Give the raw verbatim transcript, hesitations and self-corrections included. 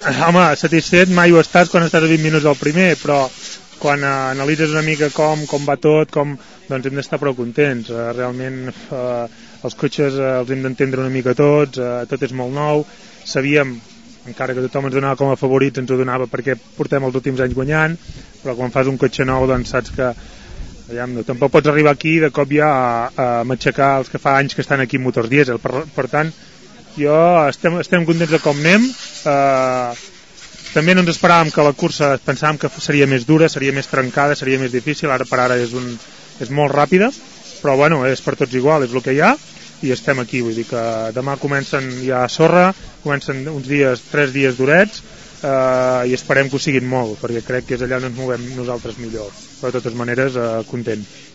Home, satisfet mai ho estàs quan estàs a vint minuts al primer, però quan uh, analitzes una mica com, com va tot, com, doncs hem d'estar prou contents. Uh, realment uh, els cotxes uh, els hem d'entendre una mica tots, uh, tot és molt nou, sabíem, encara que tothom ens donava com a favorits, ens ho donava perquè portem els últims anys guanyant, però quan fas un cotxe nou doncs saps que aviam, no, tampoc pots arribar aquí de cop ja a, a matxacar els que fa anys que estan aquí en motors dièsel. Per, per tant, jo estem, estem contents de com anem. Uh, també no ens esperàvem que la cursa, pensàvem que seria més dura, seria més trencada, seria més difícil, ara per ara és, un, és molt ràpida, però bueno, és per tots igual, és el que hi ha, i estem aquí, vull dir que demà comencen ja a sorra, comencen uns dies, tres dies durets, eh, i esperem que ho siguin molt, perquè crec que és allà on ens movem nosaltres millor, però de totes maneres eh, content.